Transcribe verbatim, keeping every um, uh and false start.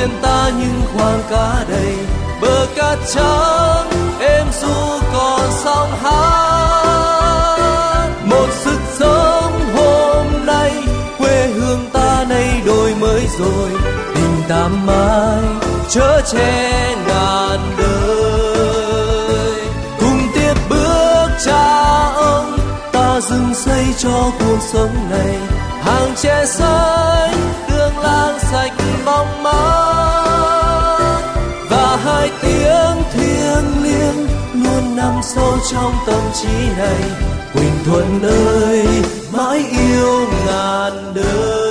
biển ta những khoang cá đầy, bờ cát trắng êm du còn sóng hát. Một sức sống hôm nay, quê hương ta nay đổi mới rồi, tình ta mãi chở che ngàn đời. Cùng tiếp bước cha ông, ta dựng xây cho cuộc sống này, hàng tre xanh đường làng sạch bóng mát, và hai tiếng thiêng liêng luôn nằm sâu trong tâm trí này. Quỳnh Thuận ơi, mãi yêu ngàn đời.